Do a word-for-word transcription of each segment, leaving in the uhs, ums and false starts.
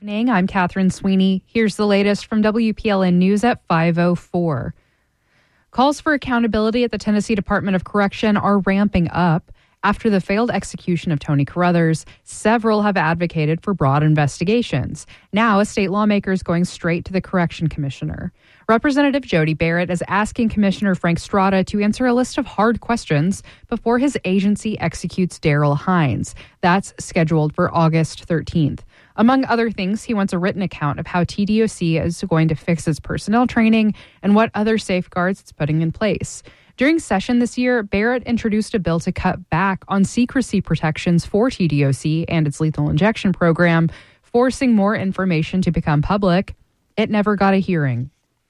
Evening. I'm Catherine Sweeney. Here's the latest from W P L N News at five oh four. Calls for accountability at the Tennessee Department of Correction are ramping up. After the failed execution of Tony Carruthers, several have advocated for broad investigations. Now, a state lawmaker is going straight to the Correction Commissioner. Representative Jody Barrett is asking Commissioner Frank Strada to answer a list of hard questions before his agency executes Daryl Hines. That's scheduled for August thirteenth. Among other things, he wants a written account of how T D O C is going to fix its personnel training and what other safeguards it's putting in place. During session this year, Barrett introduced a bill to cut back on secrecy protections for T D O C and its lethal injection program, forcing more information to become public. It never got a hearing.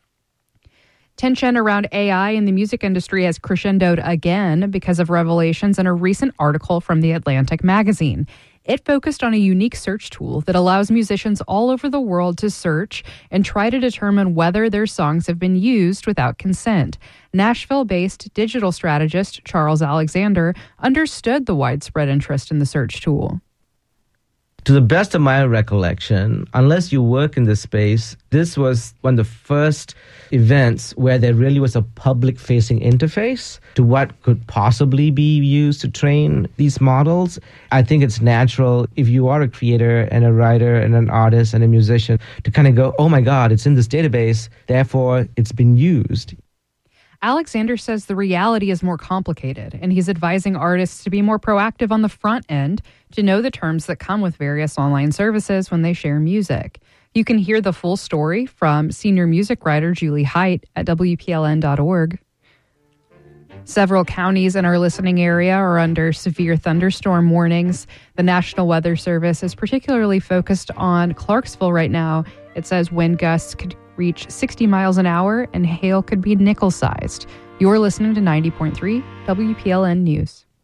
Tension around A I in the music industry has crescendoed again because of revelations in a recent article from The Atlantic magazine. It focused on a unique search tool that allows musicians all over the world to search and try to determine whether their songs have been used without consent. Nashville-based digital strategist Charles Alexander understood the widespread interest in the search tool. To the best of my recollection, unless you work in this space, this was one of the first events where there really was a public-facing interface to what could possibly be used to train these models. I think it's natural if you are a creator and a writer and an artist and a musician to kind of go, oh my God, it's in this database, therefore it's been used. Alexander says the reality is more complicated, and he's advising artists to be more proactive on the front end to know the terms that come with various online services when they share music. You can hear the full story from senior music writer Julie Height at W P L N dot org. Several counties in our listening area are under severe thunderstorm warnings. The National Weather Service is particularly focused on Clarksville right now. It says wind gusts could reach sixty miles an hour and hail could be nickel-sized. You're listening to ninety point three W P L N News.